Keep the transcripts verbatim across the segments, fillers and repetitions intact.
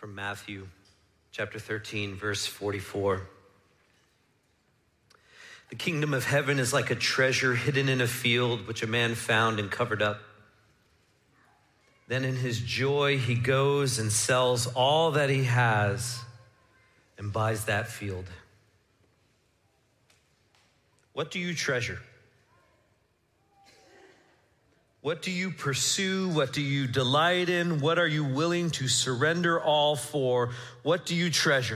from Matthew chapter thirteen, verse forty-four. The kingdom of heaven is like a treasure hidden in a field, which a man found and covered up. Then in his joy, he goes and sells all that he has and buys that field. What do you treasure? What do you pursue? What do you delight in? What are you willing to surrender all for? What do you treasure?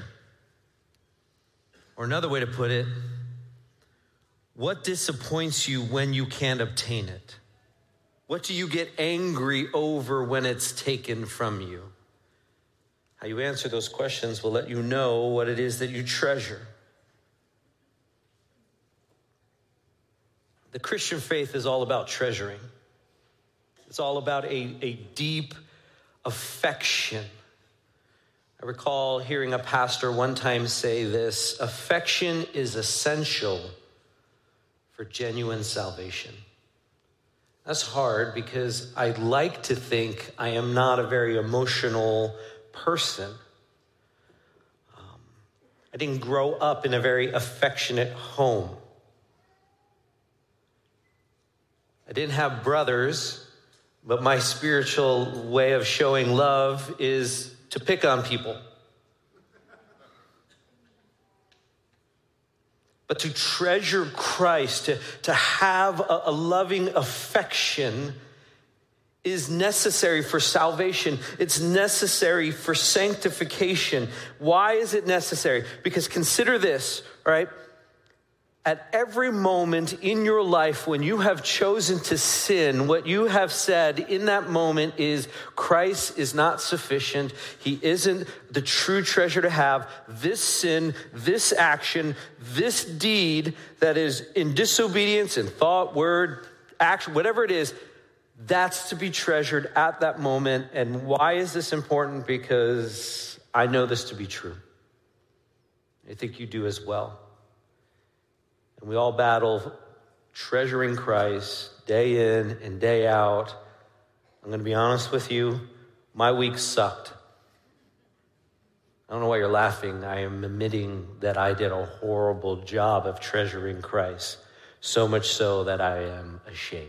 Or another way to put it, what disappoints you when you can't obtain it? What do you get angry over when it's taken from you? How you answer those questions will let you know what it is that you treasure. The Christian faith is all about treasuring. It's all about a, a deep affection. I recall hearing a pastor one time say this: affection is essential for genuine salvation. That's hard because I like to think I am not a very emotional person. Um, I didn't grow up in a very affectionate home. I didn't have brothers. But my spiritual way of showing love is to pick on people. But to treasure Christ, to, to have a, a loving affection is necessary for salvation. It's necessary for sanctification. Why is it necessary? Because consider this, all right? At every moment in your life when you have chosen to sin, what you have said in that moment is, Christ is not sufficient. He isn't the true treasure to have. This sin, this action, this deed that is in disobedience in thought, word, action, whatever it is, that's to be treasured at that moment. And why is this important? Because I know this to be true. I think you do as well. And we all battle treasuring Christ day in and day out. I'm going to be honest with you. My week sucked. I don't know why you're laughing. I am admitting that I did a horrible job of treasuring Christ, so much so that I am ashamed.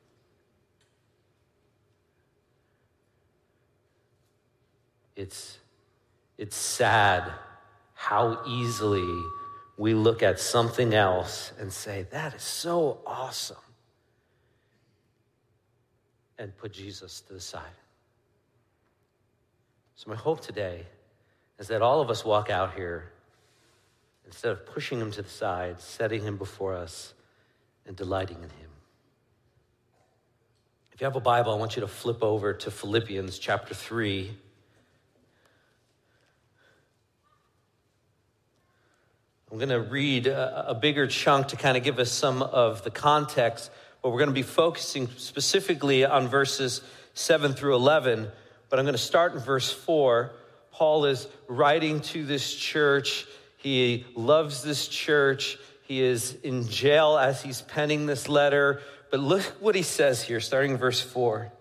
It's, it's sad how easily we look at something else and say, that is so awesome, and put Jesus to the side. So my hope today is that all of us walk out here, instead of pushing him to the side, setting him before us and delighting in him. If you have a Bible, I want you to flip over to Philippians chapter three. I'm going to read a, a bigger chunk to kind of give us some of the context, but we're going to be focusing specifically on verses seven through eleven. But I'm going to start in verse four. Paul is writing to this church. He loves this church. He is in jail as he's penning this letter. But look what he says here, starting in verse four.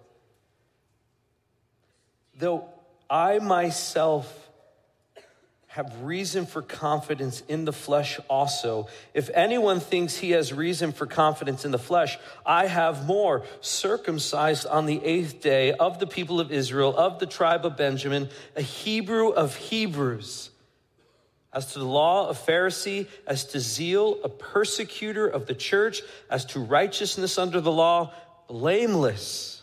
Though I myself have reason for confidence in the flesh also. If anyone thinks he has reason for confidence in the flesh, I have more. Circumcised on the eighth day, of the people of Israel, of the tribe of Benjamin, a Hebrew of Hebrews. As to the law, a Pharisee. As to zeal, a persecutor of the church. As to righteousness under the law, blameless.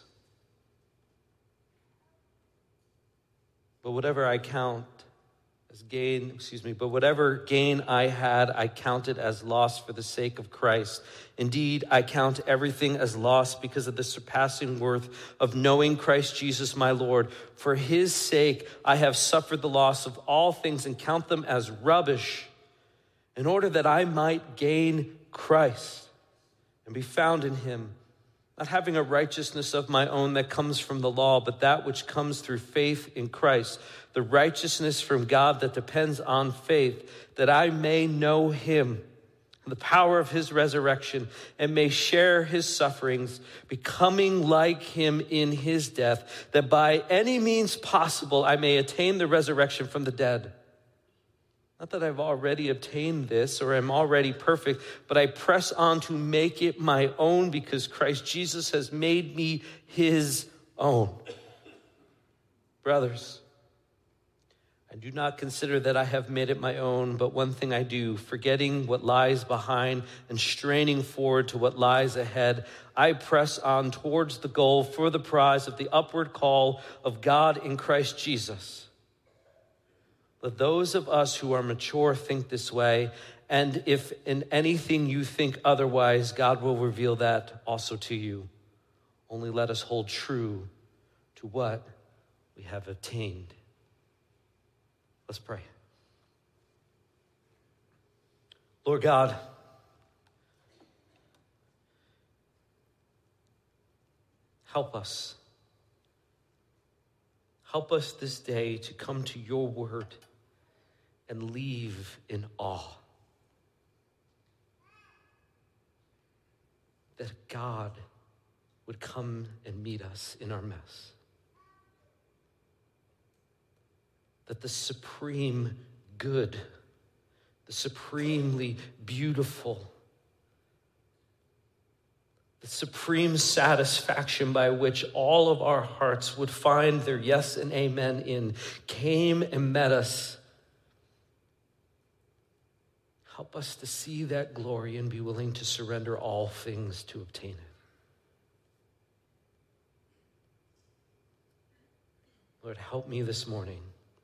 But whatever I count as gain, excuse me, but whatever gain I had, I counted as loss for the sake of Christ. Indeed, I count everything as loss because of the surpassing worth of knowing Christ Jesus my Lord. For his sake, I have suffered the loss of all things and count them as rubbish, in order that I might gain Christ and be found in him, not having a righteousness of my own that comes from the law, but that which comes through faith in Christ, the righteousness from God that depends on faith, that I may know him the power of his resurrection, and may share his sufferings, becoming like him in his death, that by any means possible I may attain the resurrection from the dead. Not that I've already obtained this or am already perfect, but I press on to make it my own because Christ Jesus has made me his own. Brothers, I do not consider that I have made it my own, but one thing I do, forgetting what lies behind and straining forward to what lies ahead, I press on towards the goal for the prize of the upward call of God in Christ Jesus. Let those of us who are mature think this way, and if in anything you think otherwise, God will reveal that also to you. Only let us hold true to what we have attained. Let's pray. Lord God, help us. Help us this day to come to your word and leave in awe that God would come and meet us in our mess. That the supreme good, the supremely beautiful, the supreme satisfaction by which all of our hearts would find their yes and amen in, came and met us. Help us to see that glory and be willing to surrender all things to obtain it. Lord, help me this morning,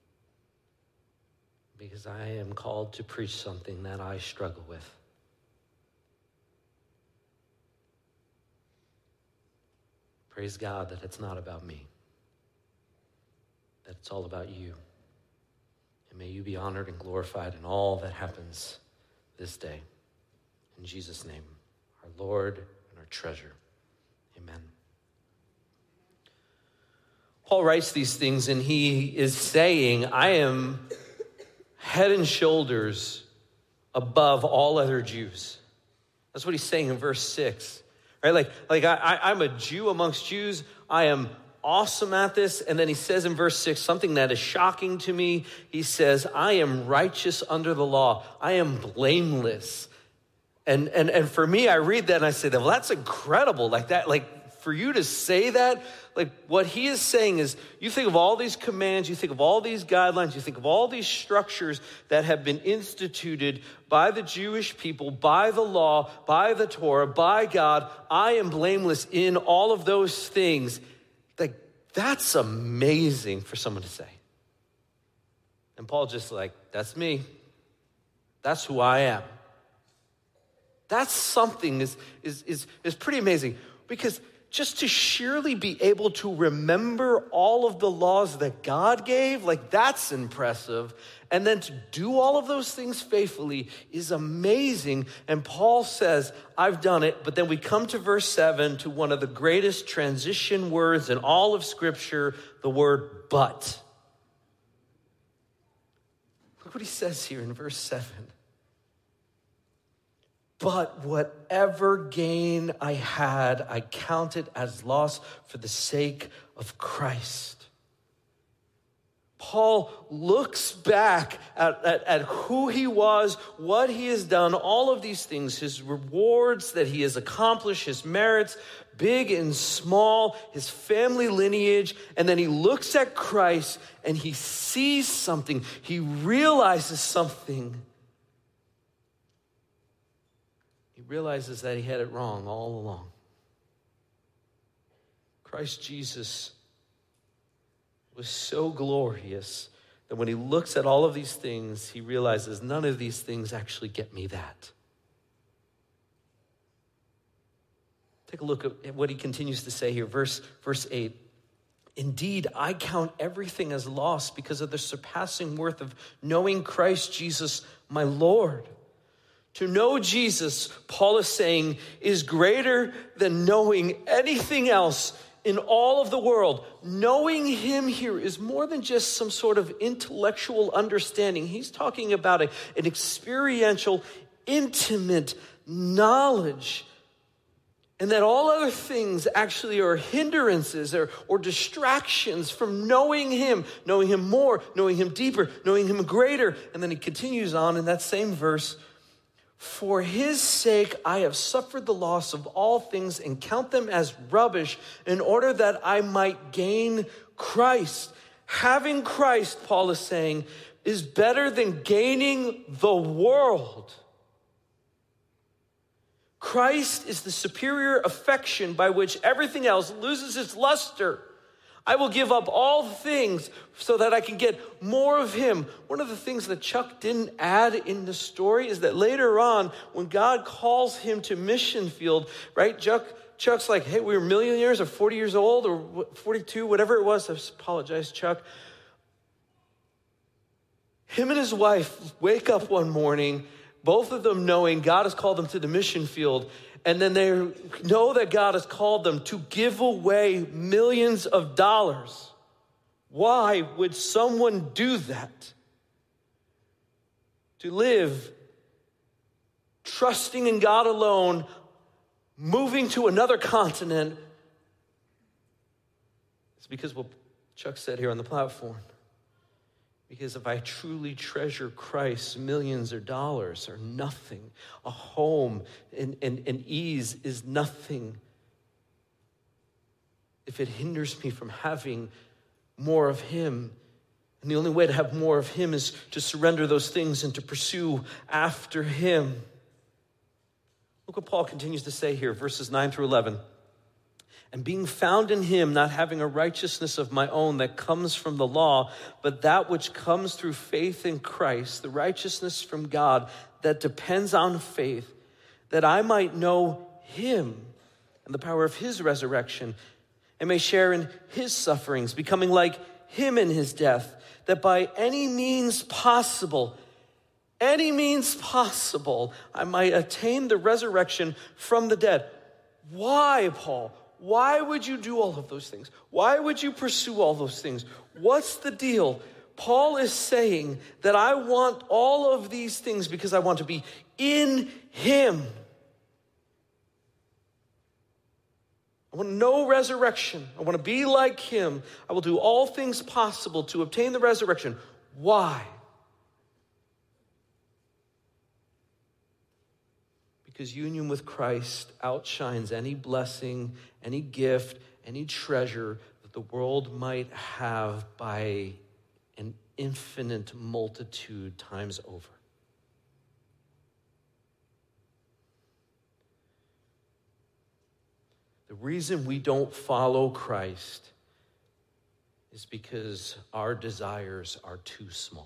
because I am called to preach something that I struggle with. Praise God that it's not about me, that it's all about you. And may you be honored and glorified in all that happens this day. In Jesus' name, our Lord and our treasure. Amen. Paul writes these things and he is saying, I am head and shoulders above all other Jews. That's what he's saying in verse six, right? Like, like I, I, I'm a Jew amongst Jews. I am awesome at this. And then he says in verse six, something that is shocking to me. He says, I am righteous under the law. I am blameless. And, and, and for me, I read that and I say, well, that's incredible. Like that, like for you to say that, like what he is saying is, you think of all these commands, you think of all these guidelines, you think of all these structures that have been instituted by the Jewish people, by the law, by the Torah, by God. I am blameless in all of those things. Like, that's amazing for someone to say. And Paul just like, that's me. That's who I am. That's something is, is, is, is pretty amazing, because just to surely be able to remember all of the laws that God gave, like that's impressive. And then to do all of those things faithfully is amazing. And Paul says, I've done it. But then we come to verse seven, to one of the greatest transition words in all of Scripture, the word but. Look what he says here in verse seven. But whatever gain I had, I counted as loss for the sake of Christ. Paul looks back at, at, at who he was, what he has done, all of these things, his rewards that he has accomplished, his merits, big and small, his family lineage, and then he looks at Christ and he sees something. He realizes something. He realizes that he had it wrong all along. Christ Jesus was so glorious that when he looks at all of these things, he realizes none of these things actually get me that. Take a look at what he continues to say here, verse, verse eight. Indeed, I count everything as loss because of the surpassing worth of knowing Christ Jesus, my Lord. To know Jesus, Paul is saying, is greater than knowing anything else in all of the world. Knowing him here is more than just some sort of intellectual understanding. He's talking about a, an experiential, intimate knowledge, and that all other things actually are hindrances or, or distractions from knowing him, knowing him more, knowing him deeper, knowing him greater. And then he continues on in that same verse, for his sake I have suffered the loss of all things and count them as rubbish in order that I might gain Christ. Having Christ, Paul is saying, is better than gaining the world. Christ is the superior affection by which everything else loses its luster. I will give up all things so that I can get more of him. One of the things that Chuck didn't add in the story is that later on, when God calls him to mission field, right? Chuck, Chuck's like, hey, we were millionaires or forty years old or forty-two, whatever it was. I apologize, Chuck. Him and his wife wake up one morning, both of them knowing God has called them to the mission field, and then they know that God has called them to give away millions of dollars. Why would someone do that? To live trusting in God alone, moving to another continent. It's because what Chuck said here on the platform. Because if I truly treasure Christ, millions of dollars are nothing. A home and, and, and ease is nothing if it hinders me from having more of him. And the only way to have more of him is to surrender those things and to pursue after him. Look what Paul continues to say here, verses nine through eleven. And being found in him, not having a righteousness of my own that comes from the law, but that which comes through faith in Christ, the righteousness from God that depends on faith, that I might know him and the power of his resurrection, and may share in his sufferings, becoming like him in his death, that by any means possible, any means possible, I might attain the resurrection from the dead. Why, Paul? Why would you do all of those things? Why would you pursue all those things? What's the deal? Paul is saying that I want all of these things because I want to be in him. I want to know resurrection. I want to be like him. I will do all things possible to obtain the resurrection. Why? Because union with Christ outshines any blessing, any gift, any treasure that the world might have by an infinite multitude times over. The reason we don't follow Christ is because our desires are too small.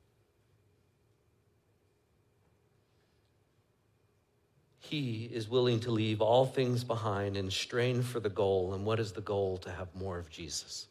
He is willing to leave all things behind and strain for the goal. And what is the goal? To have more of Jesus.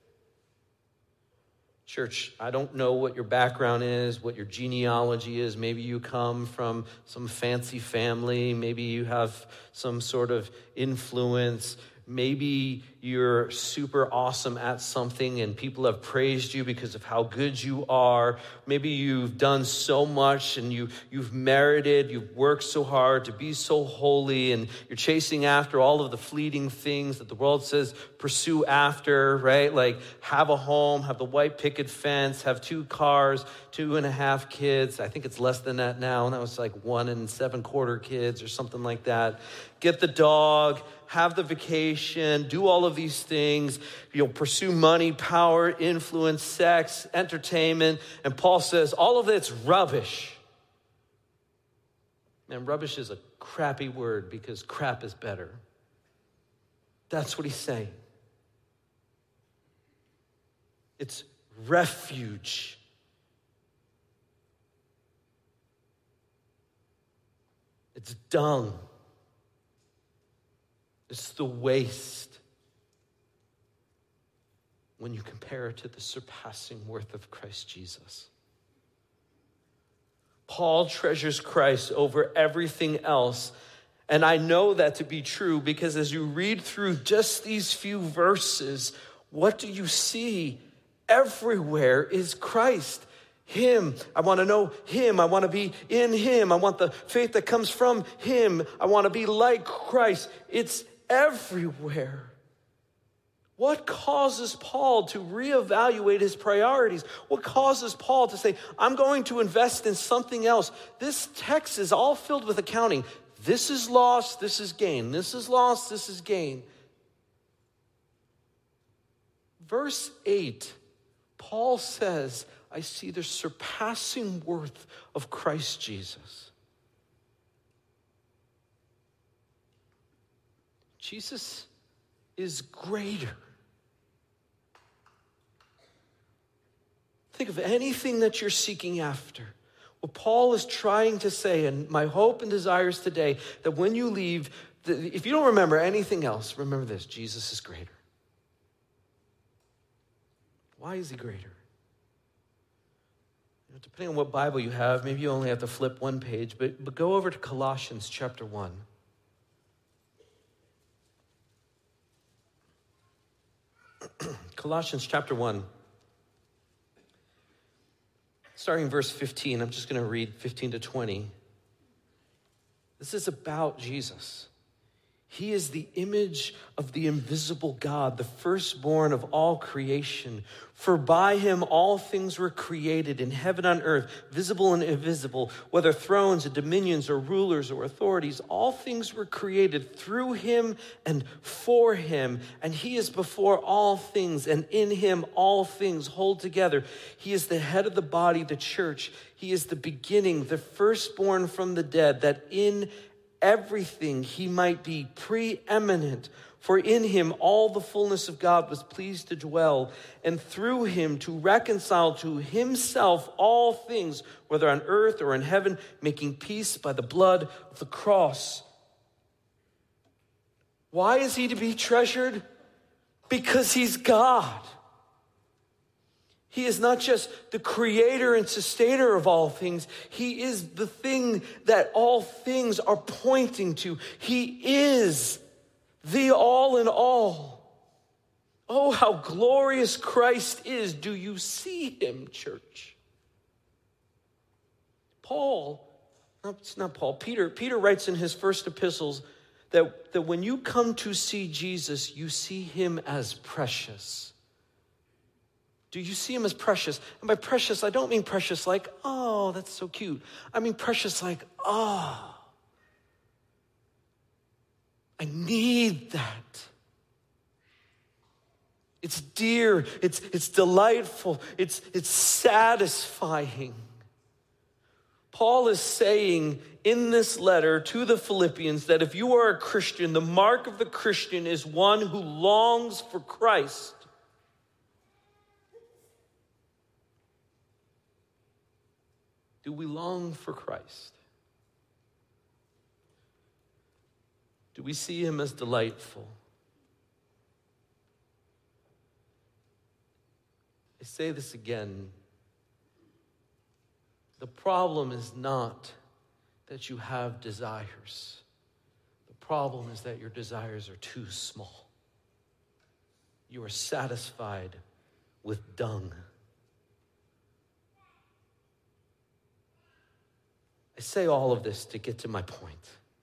Church, I don't know what your background is, what your genealogy is. Maybe you come from some fancy family. Maybe you have some sort of influence. Maybe you're super awesome at something and people have praised you because of how good you are. Maybe you've done so much and you, you've merited, you've worked so hard to be so holy, and you're chasing after all of the fleeting things that the world says pursue after, right? Like have a home, have the white picket fence, have two cars, two and a half kids. I think it's less than that now. And that was like one and seven quarter kids or something like that. Get the dog, have the vacation, do all of these things, you know, pursue money, power, influence, sex, entertainment. And Paul says all of it's rubbish. Man, rubbish is a crappy word because crap is better. That's what he's saying. It's refuge. It's dung. It's the waste when you compare it to the surpassing worth of Christ Jesus. Paul treasures Christ over everything else. And I know that to be true because as you read through just these few verses, what do you see? Everywhere is Christ. Him. I want to know him. I want to be in him. I want the faith that comes from him. I want to be like Christ. It's everywhere. What causes Paul to reevaluate his priorities? What causes Paul to say, I'm going to invest in something else? This text is all filled with accounting. This is loss, this is gain. This is loss, this is gain. Verse eight, Paul says, I see the surpassing worth of Christ Jesus. Jesus is greater. Think of anything that you're seeking after. What Paul is trying to say, and my hope and desire is today, that when you leave, if you don't remember anything else, remember this: Jesus is greater. Why is he greater? You know, depending on what Bible you have, maybe you only have to flip one page, but, but go over to Colossians chapter one. Colossians chapter one. Starting in verse fifteen, I'm just going to read fifteen to twenty. This is about Jesus. He is the image of the invisible God, the firstborn of all creation. For by him all things were created in heaven and earth, visible and invisible, whether thrones and dominions or rulers or authorities. All things were created through him and for him. And he is before all things, and in him all things hold together. He is the head of the body, the church. He is the beginning, the firstborn from the dead, that in everything he might be preeminent. For in him all the fullness of God was pleased to dwell, and through him to reconcile to himself all things, whether on earth or in heaven, making peace by the blood of the cross. Why is he to be treasured? Because he's God. He is not just the creator and sustainer of all things. He is the thing that all things are pointing to. He is the all in all. Oh, how glorious Christ is. Do you see him, church? Paul, no, it's not Paul, Peter, Peter writes in his first epistles that, that when you come to see Jesus, you see him as precious. Do you see him as precious? And by precious, I don't mean precious like, oh, that's so cute. I mean precious like, oh, I need that. It's dear, it's, it's delightful, it's, it's satisfying. Paul is saying in this letter to the Philippians that if you are a Christian, the mark of the Christian is one who longs for Christ. Do we long for Christ? Do we see him as delightful? I say this again. The problem is not that you have desires. The problem is that your desires are too small. You are satisfied with dung. I say all of this to get to my point.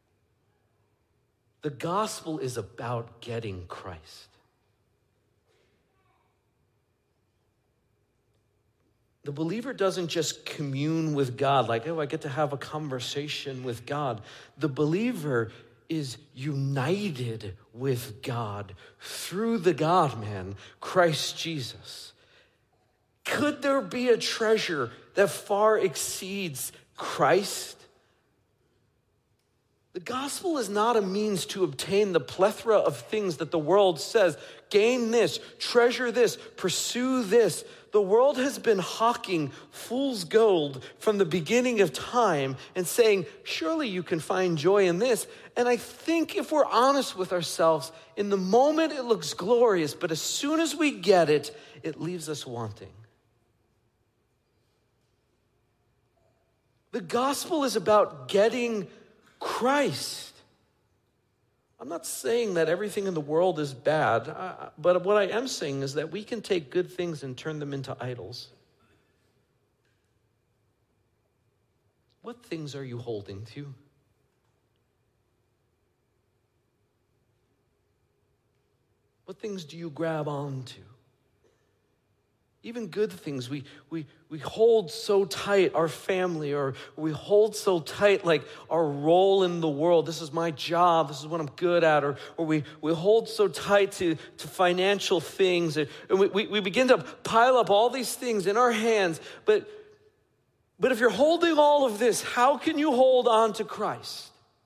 The gospel is about getting Christ. The believer doesn't just commune with God, like, oh, I get to have a conversation with God. The believer is united with God through the God-man, Christ Jesus. Could there be a treasure that far exceeds Christ? The gospel is not a means to obtain the plethora of things that the world says. Gain this, treasure this, pursue this. The world has been hawking fool's gold from the beginning of time and saying, surely you can find joy in this. And I think if we're honest with ourselves, in the moment it looks glorious, but as soon as we get it, it leaves us wanting. The gospel is about getting Christ. I'm not saying that everything in the world is bad, uh, but what I am saying is that we can take good things and turn them into idols. What things are you holding to? What things do you grab onto? Even good things, we we we hold so tight, our family, or we hold so tight like our role in the world. This is my job, this is what I'm good at, or or we, we hold so tight to, to financial things, and we, we, we begin to pile up all these things in our hands. But but if you're holding all of this, how can you hold on to Christ?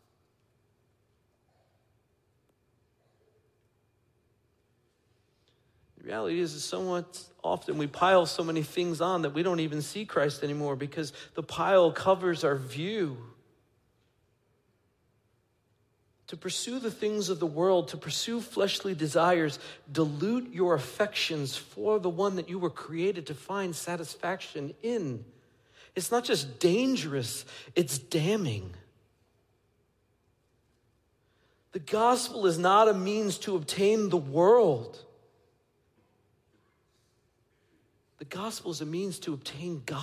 The reality is, is somewhat often we pile so many things on that we don't even see Christ anymore because the pile covers our view. To pursue the things of the world, to pursue fleshly desires, dilute your affections for the one that you were created to find satisfaction in. It's not just dangerous, it's damning. The gospel is not a means to obtain the world. The gospel is a means to obtain God.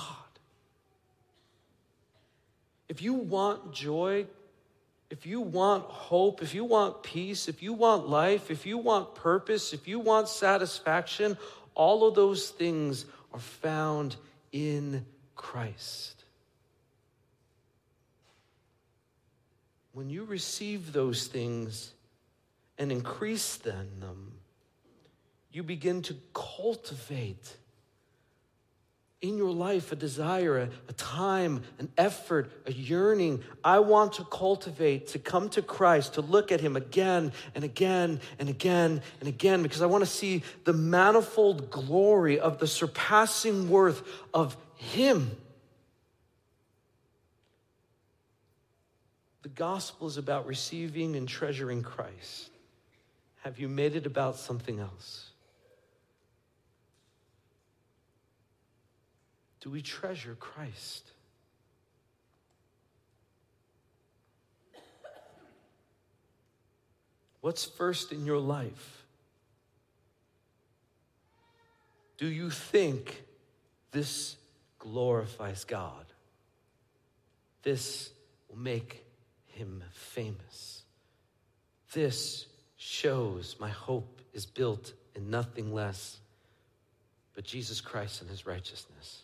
If you want joy, if you want hope, if you want peace, if you want life, if you want purpose, if you want satisfaction, all of those things are found in Christ. When you receive those things and increase in them, you begin to cultivate in your life a desire, a, a time, an effort, a yearning. I want to cultivate, to come to Christ, to look at him again and again and again and again, because I want to see the manifold glory of the surpassing worth of him. The gospel is about receiving and treasuring Christ. Have you made it about something else? Do we treasure Christ? What's first in your life? Do you think this glorifies God? This will make him famous. This shows my hope is built in nothing less but Jesus Christ and his righteousness.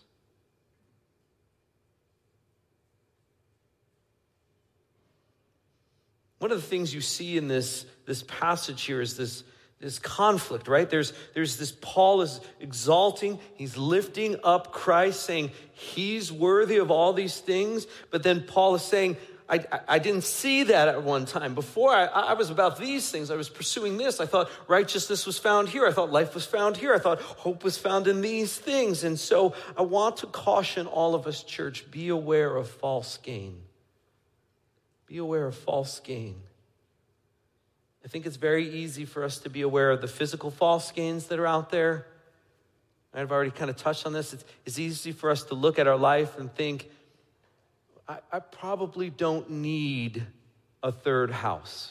One of the things you see in this, this passage here is this, this conflict, right? There's, there's this, Paul is exalting, he's lifting up Christ, saying he's worthy of all these things. But then Paul is saying, I, I, I didn't see that at one time. Before I, I was about these things. I was pursuing this. I thought righteousness was found here. I thought life was found here. I thought hope was found in these things. And so I want to caution all of us, church, be aware of false gain. Be aware of false gain. I think it's very easy for us to be aware of the physical false gains that are out there. I've already kind of touched on this. It's, it's easy for us to look at our life and think, I, I probably don't need a third house.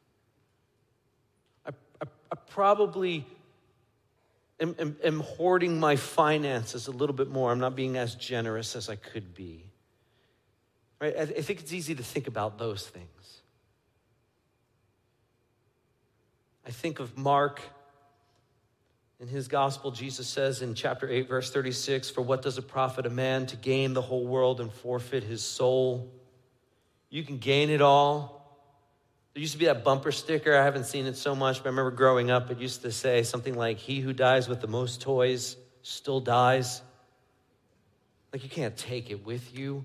I, I, I probably am, am, am hoarding my finances a little bit more. I'm not being as generous as I could be. Right? I, I think it's easy to think about those things. I think of Mark. In his gospel, Jesus says in chapter eight, verse thirty-six, for what does it profit a man to gain the whole world and forfeit his soul? You can gain it all. There used to be that bumper sticker. I haven't seen it so much, but I remember growing up, it used to say something like, he who dies with the most toys still dies. Like you can't take it with you.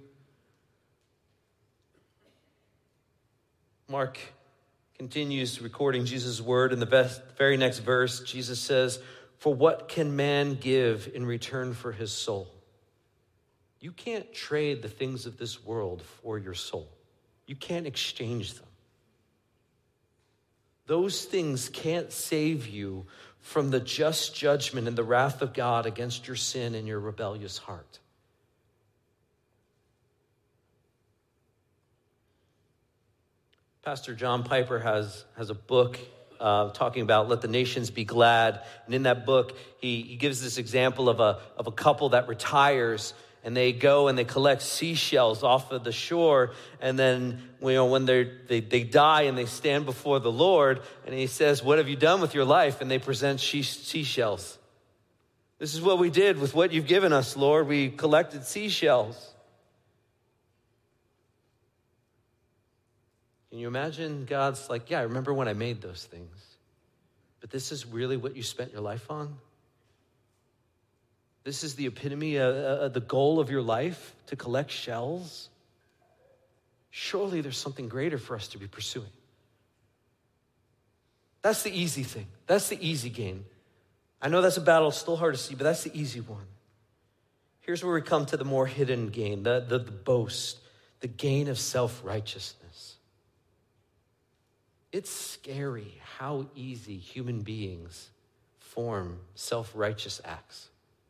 Mark continues recording Jesus' word. In the best, very next verse, Jesus says, for what can man give in return for his soul? You can't trade the things of this world for your soul. You can't exchange them. Those things can't save you from the just judgment and the wrath of God against your sin and your rebellious heart. Pastor John Piper has, has a book uh, talking about Let the Nations Be Glad. And in that book, he, he gives this example of a, of a couple that retires. and they go and they collect seashells off of the shore. And then, you know, when they're, they they die and they stand before the Lord, and he says, what have you done with your life? And they present she- seashells. This is what we did with what you've given us, Lord. We collected seashells. Can you imagine God's like, yeah, I remember when I made those things. But this is really what you spent your life on? This is the epitome, of, uh, the goal of your life, to collect shells? Surely there's something greater for us to be pursuing. That's the easy thing. That's the easy gain. I know that's a battle, it's still hard to see, but that's the easy one. Here's where we come to the more hidden gain, the, the, the boast, the gain of self-righteousness. It's scary how easy human beings form self-righteous acts.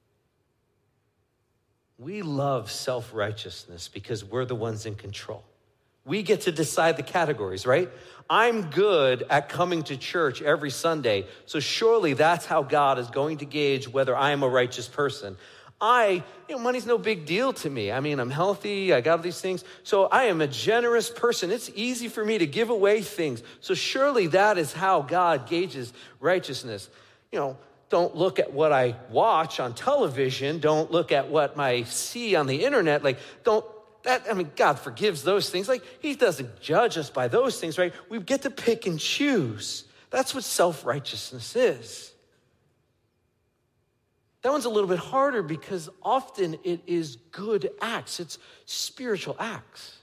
We love self-righteousness because we're the ones in control. We get to decide the categories, right? I'm good at coming to church every Sunday, so surely that's how God is going to gauge whether I am a righteous person. I, you know, money's no big deal to me. I mean, I'm healthy, I got all these things. So I am a generous person. It's easy for me to give away things. So surely that is how God gauges righteousness. You know, don't look at what I watch on television. Don't look at what I see on the internet. Like, don't, that, I mean, God forgives those things. Like, he doesn't judge us by those things, right? We get to pick and choose. That's what self-righteousness is. That one's a little bit harder because often it is good acts. It's spiritual acts.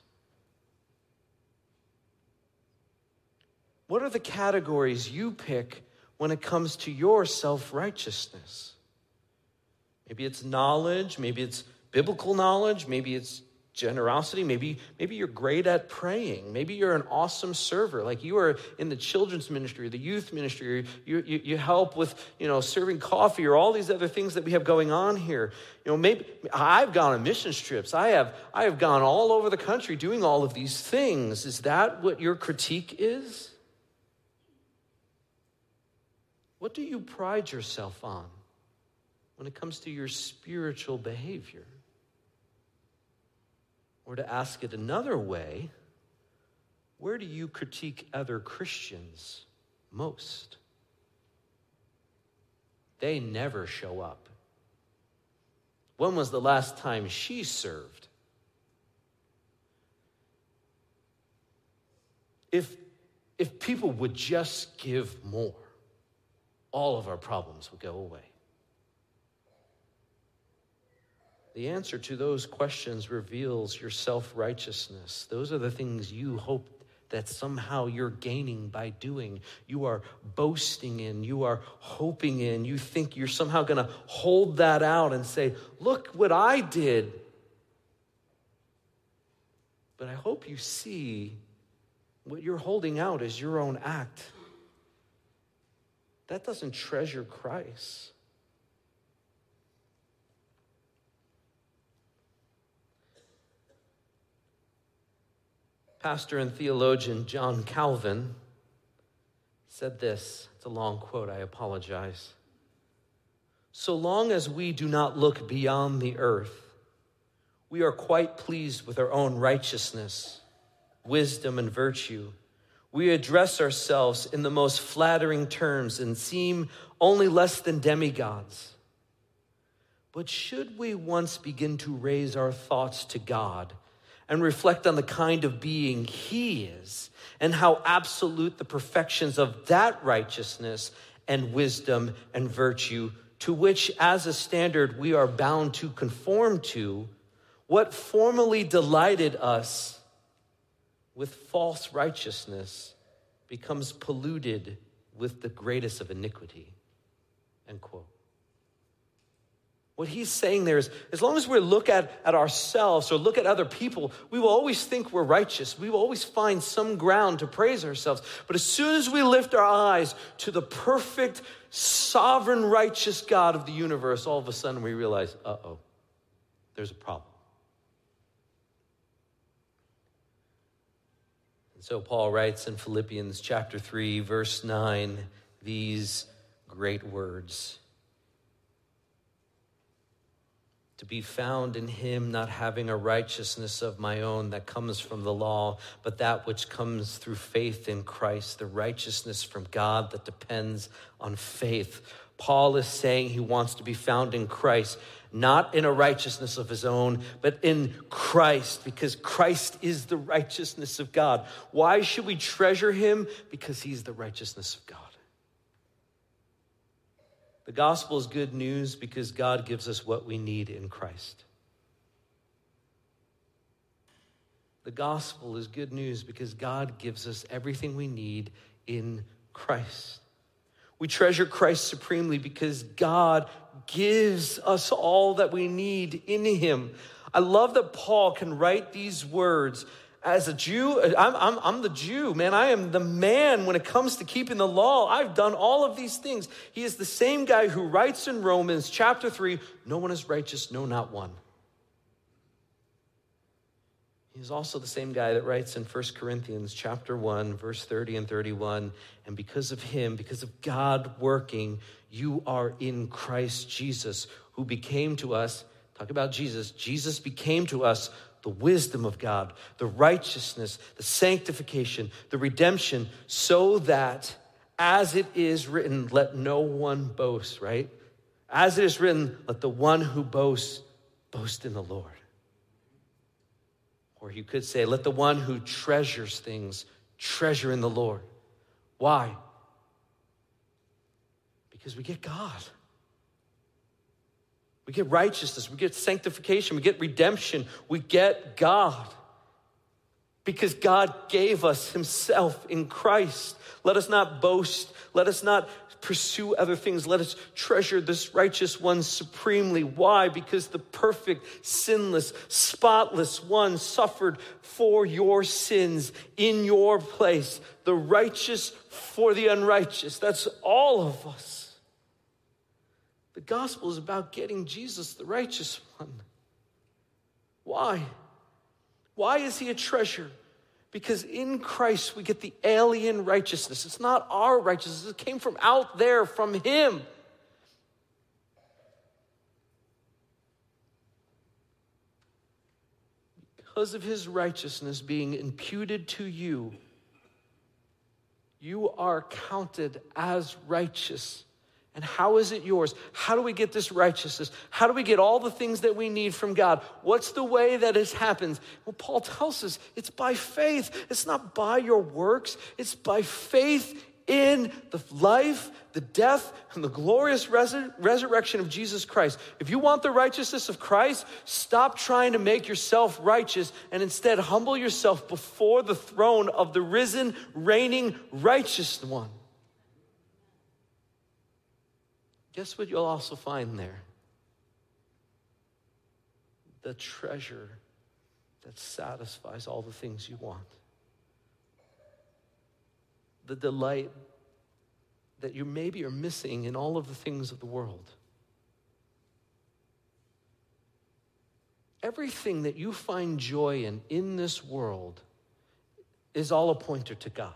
What are the categories you pick when it comes to your self-righteousness? Maybe it's knowledge, maybe it's biblical knowledge, maybe it's generosity, maybe maybe you're great at praying, maybe you're an awesome server, like you are in the children's ministry, the youth ministry, or you, you you help with, you know, serving coffee, or all these other things that we have going on here. You know, maybe I've gone on missions trips. I have I have gone all over the country doing all of these things. Is that what your critique is? What do you pride yourself on when it comes to your spiritual behavior? Or to ask it another way, where do you critique other Christians most? They never show up. When was the last time she served? If, if people would just give more, all of our problems would go away. The answer to those questions reveals your self-righteousness. Those are the things you hope that somehow you're gaining by doing. You are boasting in, you are hoping in, you think you're somehow going to hold that out and say, look what I did. But I hope you see what you're holding out as your own act. That doesn't treasure Christ. Pastor and theologian John Calvin said this. It's a long quote, I apologize. So long as we do not look beyond the earth, we are quite pleased with our own righteousness, wisdom, and virtue. We address ourselves in the most flattering terms and seem only less than demigods. But should we once begin to raise our thoughts to God and reflect on the kind of being he is and how absolute the perfections of that righteousness and wisdom and virtue to which as a standard we are bound to conform to, what formerly delighted us with false righteousness becomes polluted with the greatest of iniquity, end quote. What he's saying there is, as long as we look at, at ourselves or look at other people, we will always think we're righteous. We will always find some ground to praise ourselves. But as soon as we lift our eyes to the perfect, sovereign, righteous God of the universe, all of a sudden we realize, uh-oh, there's a problem. And so Paul writes in Philippians chapter three, verse nine, these great words. to be found in him, not having a righteousness of my own that comes from the law, but that which comes through faith in Christ, the righteousness from God that depends on faith. Paul is saying he wants to be found in Christ, not in a righteousness of his own, but in Christ, because Christ is the righteousness of God. Why should we treasure him? Because he's the righteousness of God. The gospel is good news because God gives us what we need in Christ. The gospel is good news because God gives us everything we need in Christ. We treasure Christ supremely because God gives us all that we need in him. I love that Paul can write these words. As a Jew, I'm, I'm, I'm the Jew, man. I am the man when it comes to keeping the law. I've done all of these things. He is the same guy who writes in Romans chapter three, no one is righteous, no, not one. He's also the same guy that writes in First Corinthians chapter one, verse thirty and thirty-one, and because of him, because of God working, you are in Christ Jesus, who became to us, talk about Jesus, Jesus became to us the wisdom of God, the righteousness, the sanctification, the redemption, so that as it is written, let no one boast, right? As it is written, let the one who boasts, boast in the Lord. Or you could say, let the one who treasures things, treasure in the Lord. Why? Because we get God. We get righteousness, we get sanctification, we get redemption, we get God. Because God gave us himself in Christ. Let us not boast, let us not pursue other things. Let us treasure this righteous one supremely. Why? Because the perfect, sinless, spotless one suffered for your sins in your place. The righteous for the unrighteous. That's all of us. The gospel is about getting Jesus, the righteous one. Why? Why is he a treasure? Because in Christ we get the alien righteousness. It's not our righteousness. It came from out there, from him. Because of his righteousness being imputed to you, you are counted as righteous. And how is it yours? How do we get this righteousness? How do we get all the things that we need from God? What's the way that it happens? Well, Paul tells us it's by faith. It's not by your works. It's by faith in the life, the death, and the glorious resur- resurrection of Jesus Christ. If you want the righteousness of Christ, stop trying to make yourself righteous and instead humble yourself before the throne of the risen, reigning, righteous one. Guess what you'll also find there? The treasure that satisfies all the things you want. The delight that you maybe are missing in all of the things of the world. Everything that you find joy in in this world is all a pointer to God.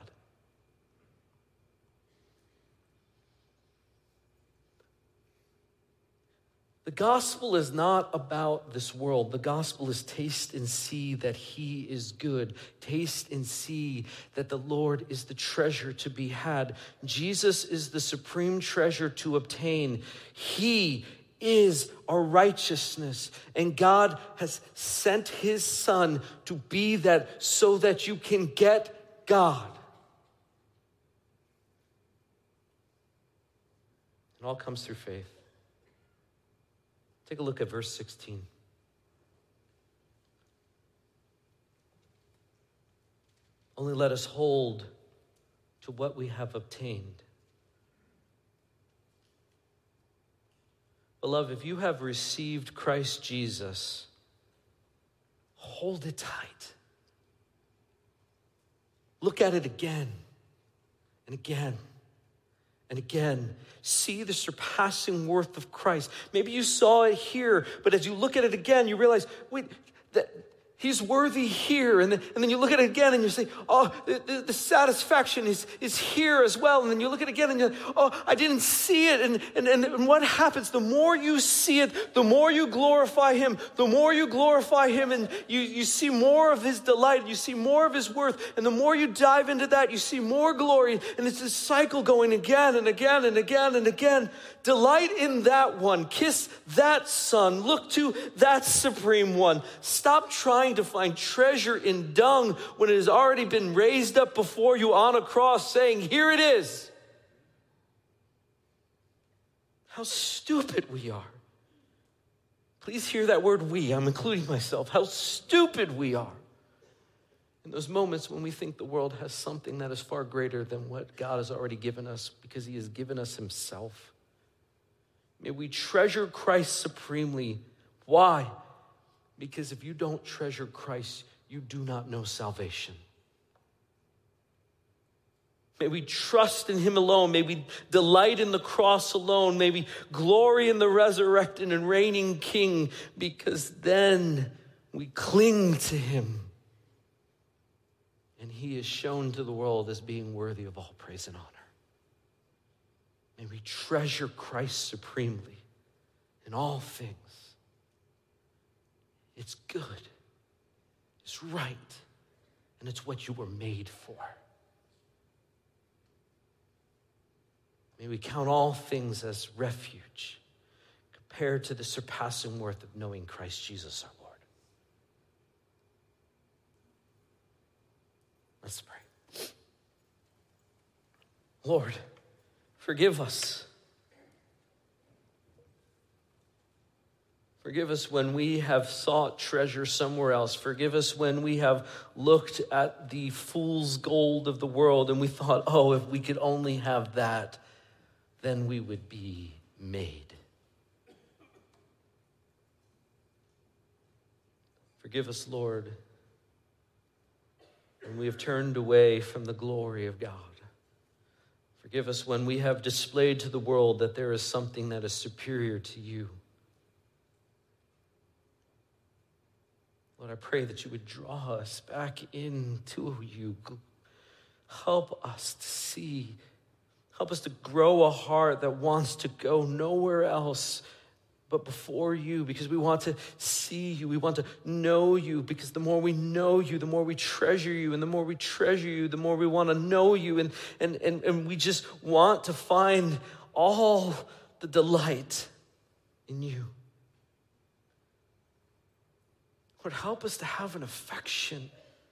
The gospel is not about this world. The gospel is taste and see that he is good. Taste and see that the Lord is the treasure to be had. Jesus is the supreme treasure to obtain. He is our righteousness. And God has sent his son to be that so that you can get God. It all comes through faith. Take a look at verse sixteen. Only let us hold to what we have obtained. Beloved, if you have received Christ Jesus, hold it tight. Look at it again and again and again. See the surpassing worth of Christ. Maybe you saw it here, but as you look at it again, you realize, wait, that He's worthy here. And then, and then you look at it again and you say, oh, the, the satisfaction is, is here as well. And then you look at it again and you're like, oh, I didn't see it. And, and, and, and what happens? The more you see it, the more you glorify him. The more you glorify him and you, you see more of his delight. You see more of his worth. And the more you dive into that, you see more glory. And it's this cycle going again and again and again and again. Delight in that one. Kiss that son. Look to that supreme one. Stop trying to find treasure in dung when it has already been raised up before you on a cross, saying, here it is. How stupid we are. Please hear that word we. I'm including myself. How stupid we are. In those moments when we think the world has something that is far greater than what God has already given us, because he has given us himself. May we treasure Christ supremely. Why? Because if you don't treasure Christ, you do not know salvation. May we trust in him alone. May we delight in the cross alone. May we glory in the resurrected and reigning King, because then we cling to him. And he is shown to the world as being worthy of all praise and honor. May we treasure Christ supremely in all things. It's good, it's right, and it's what you were made for. May we count all things as refuge compared to the surpassing worth of knowing Christ Jesus our Lord. Let's pray. Lord, forgive us. Forgive us when we have sought treasure somewhere else. Forgive us when we have looked at the fool's gold of the world and we thought, oh, if we could only have that, then we would be made. Forgive us, Lord, when we have turned away from the glory of God. Forgive us when we have displayed to the world that there is something that is superior to you. Lord, I pray that you would draw us back into you. Help us to see. Help us to grow a heart that wants to go nowhere else but before you, because we want to see you. We want to know you, because the more we know you, the more we treasure you. And the more we treasure you, the more we want to know you. And, and, and, and we just want to find all the delight in you. Lord, help us to have an affection.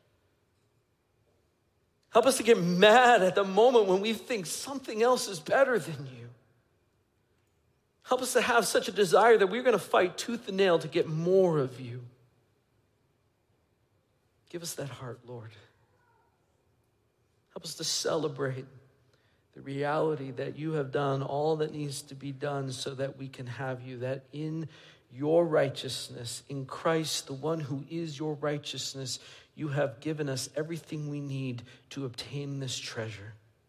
Help us to get mad at the moment when we think something else is better than you. Help us to have such a desire that we're going to fight tooth and nail to get more of you. Give us that heart, Lord. Help us to celebrate the reality that you have done all that needs to be done so that we can have you, that in your righteousness, in Christ, the one who is your righteousness, you have given us everything we need to obtain this treasure.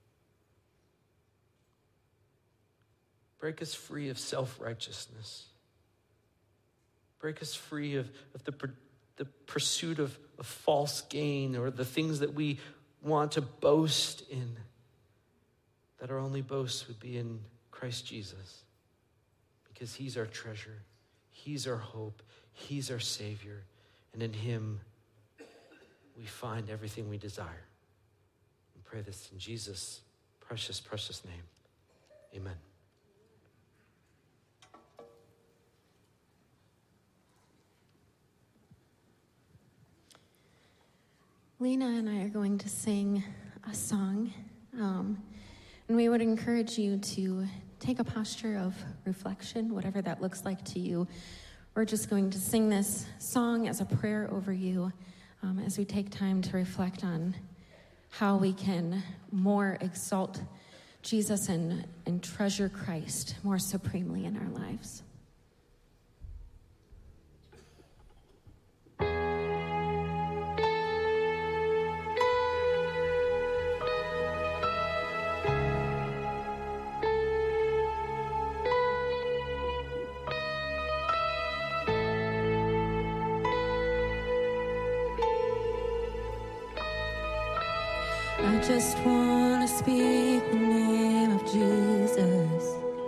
Break us free of self-righteousness. Break us free of, of the, the pursuit of, of false gain or the things that we want to boast in, that our only boast would be in Christ Jesus, because he's our treasure. He's our hope. He's our Savior. And in him, we find everything we desire. We pray this in Jesus' precious, precious name. Amen. Lena and I are going to sing a song, um, and we would encourage you to take a posture of reflection, whatever that looks like to you. We're just going to sing this song as a prayer over you um, as we take time to reflect on how we can more exalt Jesus and, and treasure Christ more supremely in our lives. I just want to speak the name of Jesus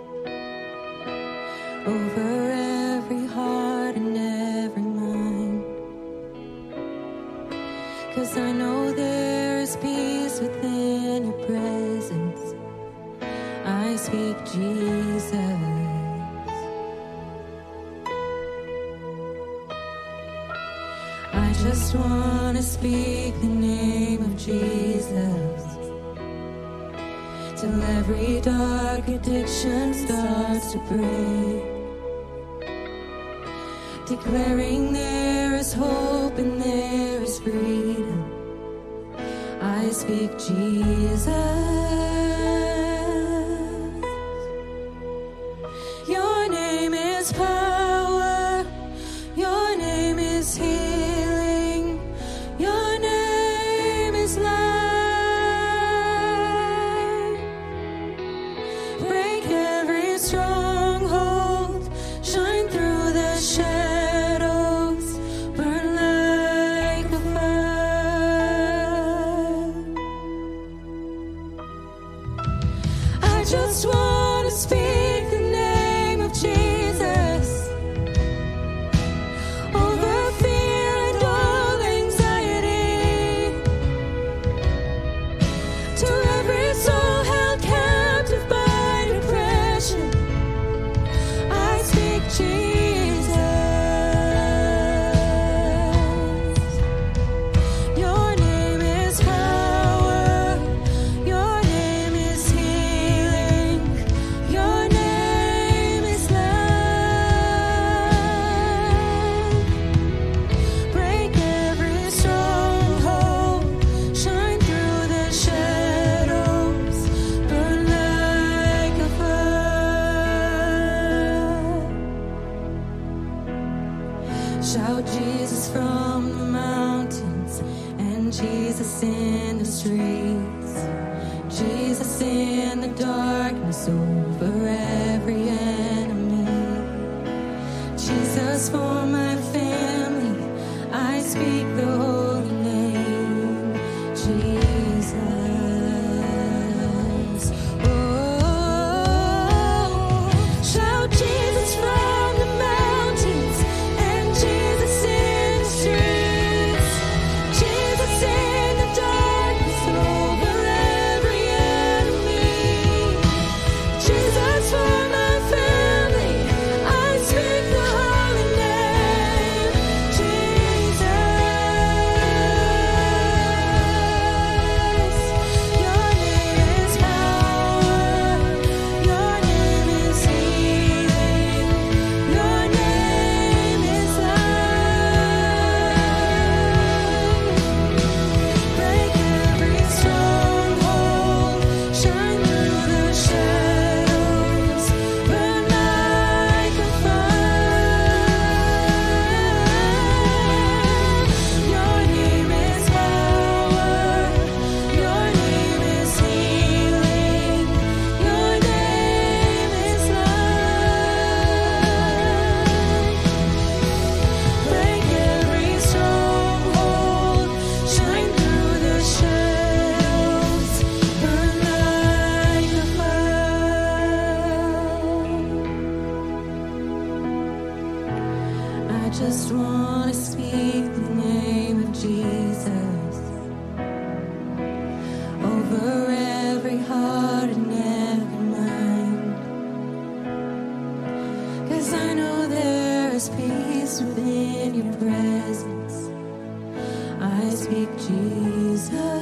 over every heart and every mind. 'Cause I know there is peace within your presence. I speak Jesus. I just want to speak the name of Jesus till every dark addiction starts to break, declaring there is hope and there is freedom. I speak Jesus. Your name is power. Your name is healing. Your name is life. Break every stronghold. Shine through the shadows. Burn like a fire. I just want to speak the name of Jesus over fear and all anxiety, to every soul held captive by depression. I speak Jesus. Your name is power. Your name is healing. Your name is life. Break every stronghold. Shine through the shadows. Burn like a fire. Shout Jesus from the mountains and Jesus in the streets. Jesus in the darkness over every enemy. Jesus for my family, I speak the holy name, Jesus. Oh, shout Jesus from the mountains and Jesus in the streets. Jesus in the darkness over every enemy. Jesus for my family, I speak the holy name, Jesus. Your name is power. Your name is healing. Your name is life. Break every stronghold. Shine through the shadows. Burn like a fire. Your name is power. Your name is healing. Your name is life. Break every stronghold. Shine through the shadows. Burn like a fire. I just want to speak the name of Jesus over every heart and every mind. 'Cause I know there is peace within your presence. I speak Jesus.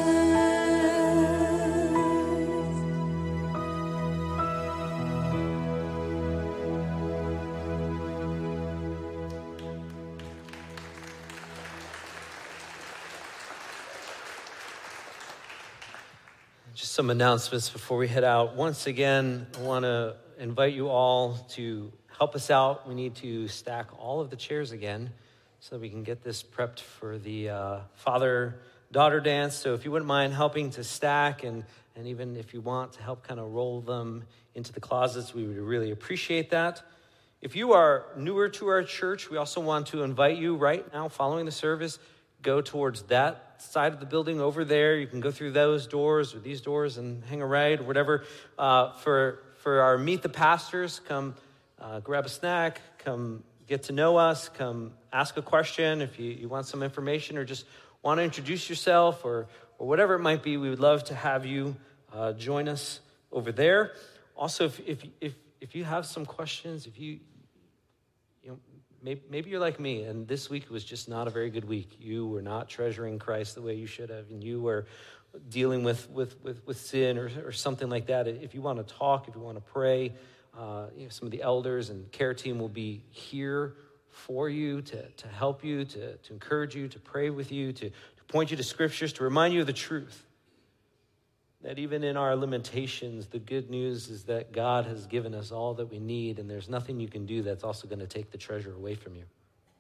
Just some announcements before we head out. Once again, I want to invite you all to help us out. We need to stack all of the chairs again so that we can get this prepped for the uh, father-daughter dance. So if you wouldn't mind helping to stack, and, and even if you want to help kind of roll them into the closets, we would really appreciate that. If you are newer to our church, we also want to invite you right now, following the service, go towards that side of the building over there. You can go through those doors or these doors and hang a right or whatever. Uh, for, for our Meet the Pastors, come uh, grab a snack, come get to know us, come ask a question if you, you want some information or just want to introduce yourself or, or whatever it might be. We would love to have you uh, join us over there. Also, if, if, if, if you have some questions, if you, you know, maybe, maybe you're like me and this week was just not a very good week. You were not treasuring Christ the way you should have, and you were dealing with, with, with, with sin or, or something like that. If you want to talk, if you want to pray, Uh, you know, some of the elders and care team will be here for you to, to help you, to, to encourage you, to pray with you, to, to point you to scriptures, to remind you of the truth. That even in our limitations, the good news is that God has given us all that we need, and there's nothing you can do that's also going to take the treasure away from you.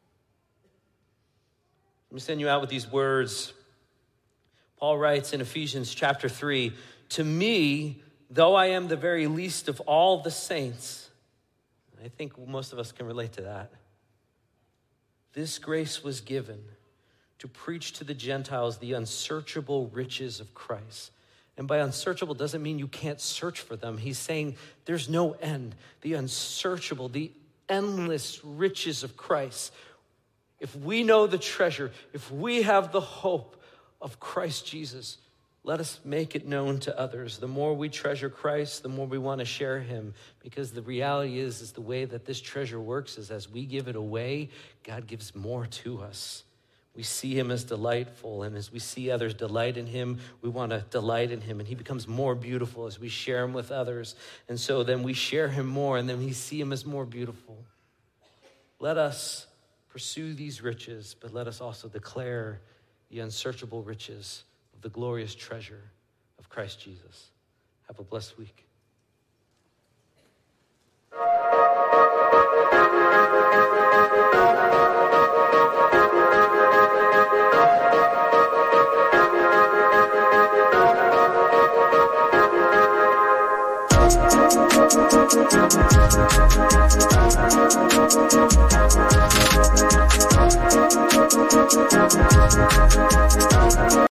Let me send you out with these words. Paul writes in Ephesians chapter three, "To me, though I am the very least of all the saints," I think most of us can relate to that, "this grace was given to preach to the Gentiles the unsearchable riches of Christ." And by unsearchable doesn't mean you can't search for them. He's saying there's no end. The unsearchable, the endless riches of Christ. If we know the treasure, if we have the hope of Christ Jesus, let us make it known to others. The more we treasure Christ, the more we want to share him. Because the reality is, is the way that this treasure works is as we give it away, God gives more to us. We see him as delightful, and as we see others delight in him, we want to delight in him, and he becomes more beautiful as we share him with others. And so then we share him more, and then we see him as more beautiful. Let us pursue these riches, but let us also declare the unsearchable riches of the glorious treasure of Christ Jesus. Have a blessed week. Thank you.